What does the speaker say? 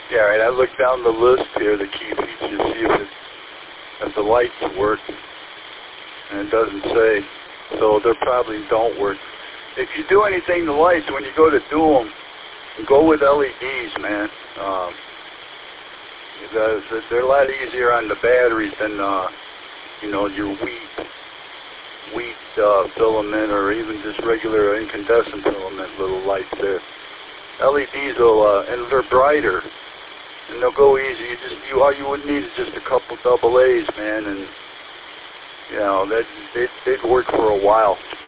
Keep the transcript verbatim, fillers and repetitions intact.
Yeah, right. I looked down the list here, the key features, see if, it, if the lights work, and it doesn't say. So they probably don't work. If you do anything to lights, when you go to do them, go with L E Ds, man. Um, they're a lot easier on the batteries than, uh, you know, your wheat, wheat uh, filament or even just regular incandescent filament little lights there. L E Ds will, uh, and they're brighter, and they'll go easy. You just, you all you would need is just a couple double A's, man, and you know that they'd, they'd work for a while.